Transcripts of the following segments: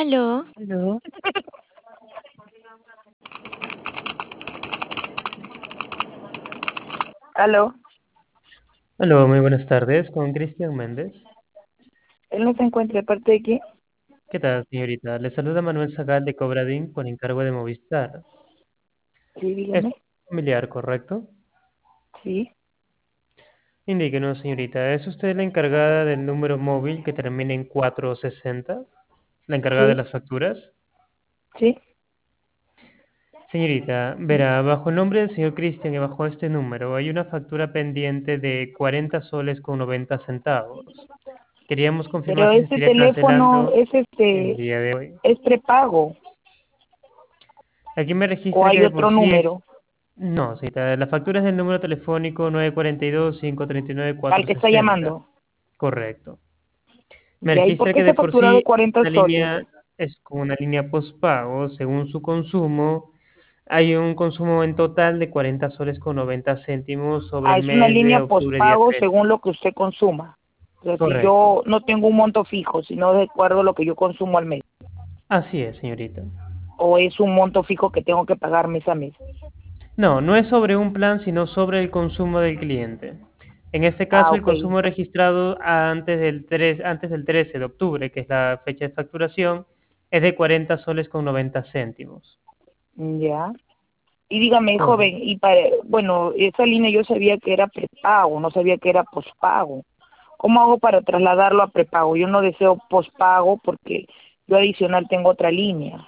Aló, Aló. Aló. Hola, muy buenas tardes, con Cristian Méndez. Él no se encuentra de parte de quién. ¿Qué tal, señorita? Le saluda Manuel Zagal de Cobradín con encargo de Movistar. Sí, Es dígame. familiar, ¿correcto? Sí, Indíquenos, señorita, ¿es usted la encargada del número móvil que termina en 460? ¿La encargada de sí, las facturas? sí. Señorita, verá, bajo el nombre del señor Cristian y bajo este número hay una factura pendiente de 40 soles con 90 centavos. Queríamos confirmar Pero si se ese estaría teléfono cancelando es el día de hoy. es prepago Aquí me o registra que hay de otro por sí es. número No, señorita, la factura es del número telefónico 942-539-460. al que está llamando. Correcto. Me Ya, ¿y por registra qué que de esa por factura de sí 40 la soles? línea es como una línea postpago. Según su consumo, hay un consumo en total de 40 soles con 90 céntimos sobre Ah, el es una mes de línea octubre día postpago 13. según lo que usted consuma. O sea, si Correcto. yo no tengo un monto fijo, sino de acuerdo a lo que yo consumo al mes, Así es, señorita. o es un monto fijo que tengo que pagar mes a mes. No, no es sobre un plan, sino sobre el consumo del cliente. En este Ah, caso, el ok. consumo registrado antes del 13 de octubre, que es la fecha de facturación, es de 40 soles con 90 céntimos. Ya. Y dígame, joven, Correcto. bueno, esa línea yo sabía que era prepago, no sabía que era pospago. ¿Cómo hago para trasladarlo a prepago? Yo no deseo pospago porque yo adicional tengo otra línea.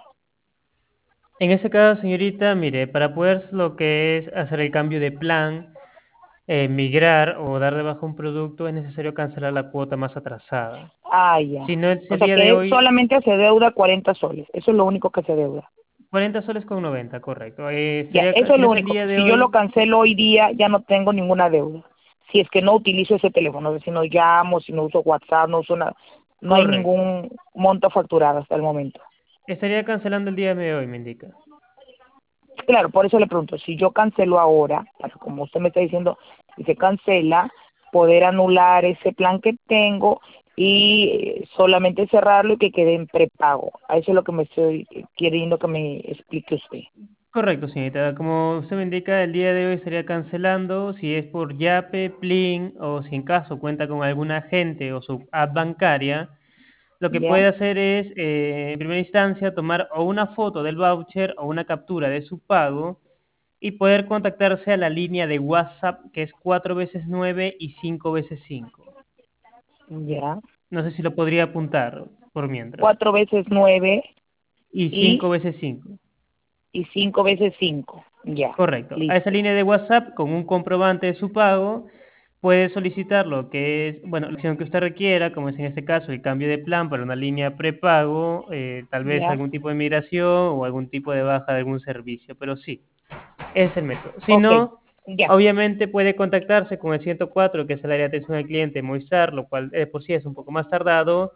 En este caso, señorita, mire, para poder lo que es hacer el cambio de plan, migrar o dar de baja un producto, es necesario cancelar la cuota más atrasada. Ah, ya. Si no es O el sea día de que hoy, solamente se deuda 40 soles. Eso es lo único que se deuda. 40 soles con 90, correcto. Ya, eso es Si no lo es el único. día de Si yo lo hoy, cancelo hoy día, ya no tengo ninguna deuda. Si es que no utilizo ese teléfono, si no llamo, si no uso WhatsApp, no uso nada, no hay correcto. ningún monto facturado hasta el momento. Estaría cancelando el día de hoy, me indica. Claro, por eso le pregunto, si yo cancelo ahora, para como usted me está diciendo, si se cancela, poder anular ese plan que tengo y solamente cerrarlo y que quede en prepago. A eso es lo que me estoy queriendo que me explique usted. Correcto, señorita. Como usted me indica, el día de hoy estaría cancelando si es por Yape, Plin o si en caso cuenta con algún agente o su app bancaria. Lo que ¿Ya? puede hacer es, en primera instancia, tomar o una foto del voucher o una captura de su pago y poder contactarse a la línea de WhatsApp que es 4 veces 9 y 5 veces 5. ¿Ya? No sé si lo podría apuntar por mientras. 4 veces 9 Y y, 5 veces 5. y 5 veces 5. Ya, Correcto. A esa listo. línea de WhatsApp, con un comprobante de su pago, puede solicitar lo que es, bueno, la opción que usted requiera, como es en este caso el cambio de plan para una línea prepago, tal vez Ya, algún tipo de migración o algún tipo de baja de algún servicio, pero sí, es el método. Si ok, no, ya. obviamente puede contactarse con el 104, que es el área de atención al cliente, Movistar, lo cual por sí es un poco más tardado,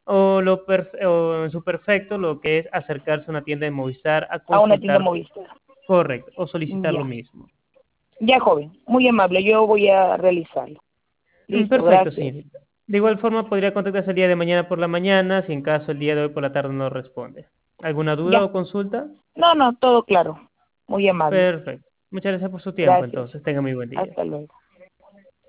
o en su perfecto lo que es acercarse a una tienda de Movistar a A una tienda consultar. Movistar. Correcto, o solicitar lo Ya, mismo. ya joven, muy amable, yo voy a realizarlo. Listo, Perfecto, gracias. señorita. De igual forma, podría contactarse el día de mañana por la mañana, si en caso el día de hoy por la tarde no responde. ¿Alguna duda Ya. o consulta? No, no, todo claro. Muy amable. Perfecto. Muchas gracias por su tiempo, Gracias. entonces. Tenga muy buen día. Hasta luego.